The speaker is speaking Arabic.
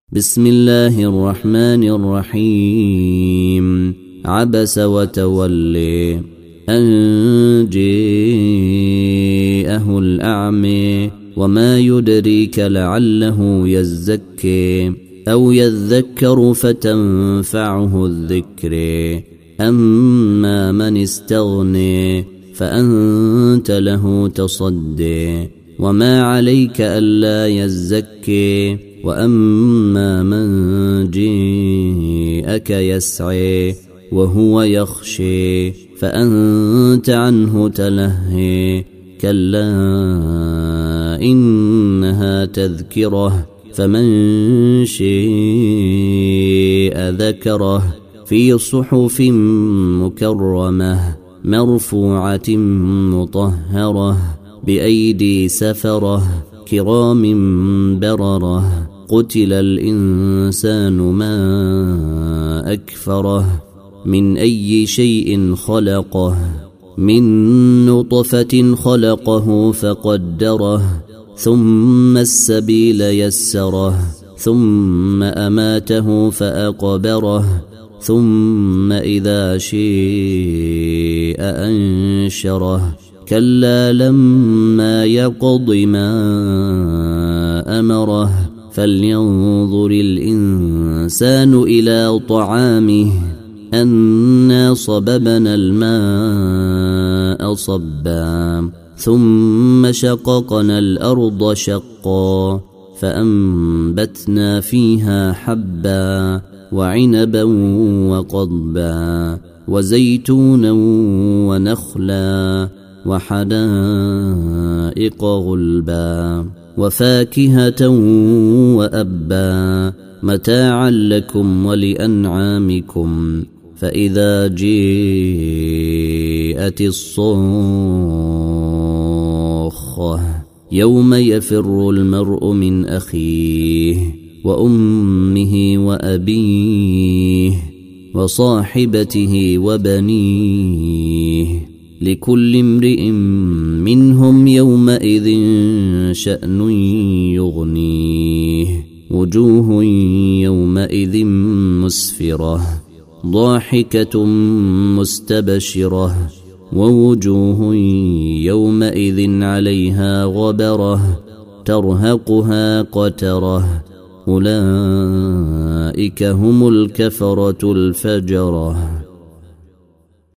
بسم الله الرحمن الرحيم. عبس وتولي أن جاءه الأعمى وما يدريك لعله يزكي أو يذكر فتنفعه الذكر أما من استغني فأنت له تصدي وما عليك ألا يزكي وأما من جاءك يسعي وهو يخشي فأنت عنه تلهي كلا إنها تذكرة فمن شاء ذكره في صحف مكرمة مرفوعة مطهرة بأيدي سفرة كرام بررة قتل الإنسان ما أكفره من أي شيء خلقه من نطفة خلقه فقدره ثم السبيل يسره ثم أماته فأقبره ثم إذا شاء أنشره كلا لما يقض ما أمره فلينظر الإنسان إلى طعامه أنا صببنا الماء صبا ثم شققنا الأرض شقا فأنبتنا فيها حبا وعنبا وقضبا وزيتونا ونخلا وحدائق غلبا وفاكهة وأبا متاعا لكم ولأنعامكم فإذا جاءت الصاخة يوم يفر المرء من أخيه وأمه وأبيه وصاحبته وبنيه لكل امرئ منهم يومئذ شأن يغنيه وجوه يومئذ مسفرة ضاحكة مستبشرة ووجوه يومئذ عليها غبرة ترهقها قترة أولئك هم الكفرة الفجرة.